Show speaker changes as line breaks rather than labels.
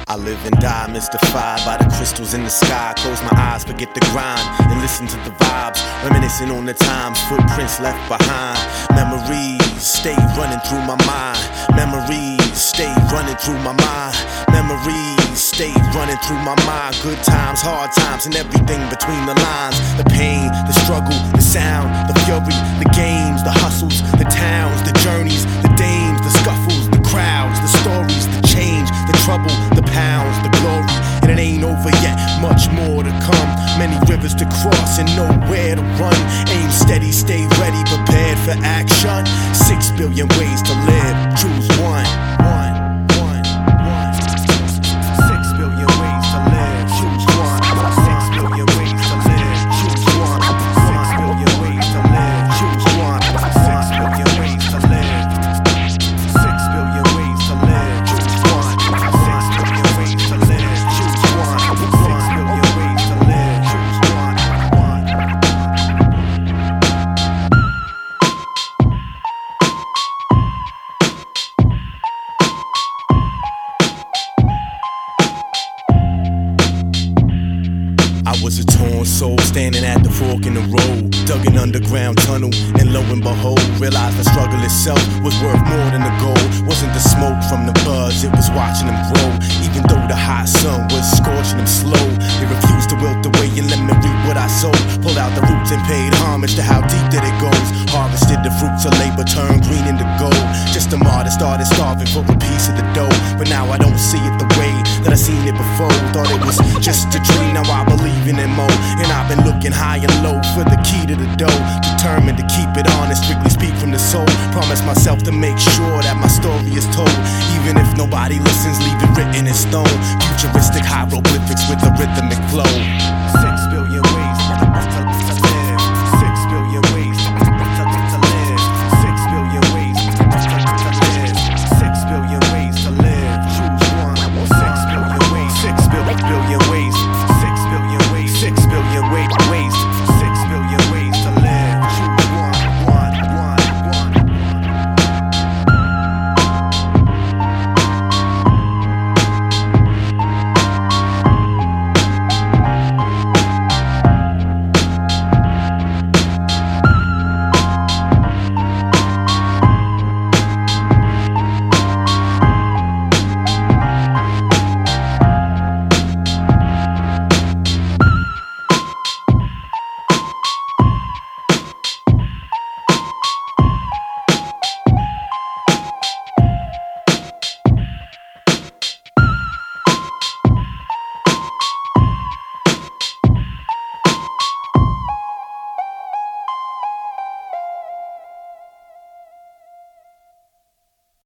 I live and die mystified by the crystals in the sky. Close my eyes, forget the grind, and listen to the vibes. Reminiscing on the times, footprints left behind. Memories stay running through my mind. Memories stay running through my mind. Memories stay running through my mind. Good times, hard times, and everything between the lines. The pain, the struggle, the sound, the fury, the games, the hustles, the towns, the journeys, the dames, the scuffles, the crowds, the stories, the change, the trouble, the pounds, the glory. And it ain't over yet, much more to come. Many rivers to cross and nowhere to run. Aim steady, stay ready, prepared for action. 6 billion ways to live, choose one. 6 billion ways to live, choose one. 6 billion ways to live, choose one. 6 billion ways to live, choose one. 6 billion ways to live. 6 billion ways to live, choose one. 6 billion ways to live, choose one. 6 billion ways to live, choose one. I was a torn soul standing at the fork in the road, dug an underground tunnel, and lo and behold, realized the struggle itself was worth more than the gold. Wasn't the smoke from the buzz, it was watching them grow. Even though the hot sun was scorching them slow, they refused to wilt away and let me reap what I sowed. Pulled out the roots and paid homage to how deep that it goes. Harvested the fruits of labor, turned green into gold. Just a martyr, started starving for a piece of the dough. But now I don't see it the way that I seen it before. Thought it was just a dream, now I believe in it more. And I've been looking high and low for the key to the dough. Determined to keep it honest, strictly speak from the soul. Promise myself to make sure that my story is told. Even if nobody listens, leave it written in stone. Futuristic hieroglyphics with a rhythmic flow.